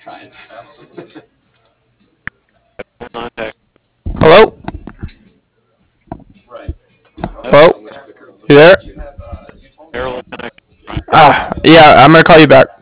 Hello? Hello? You there? Yeah, I'm gonna call you back.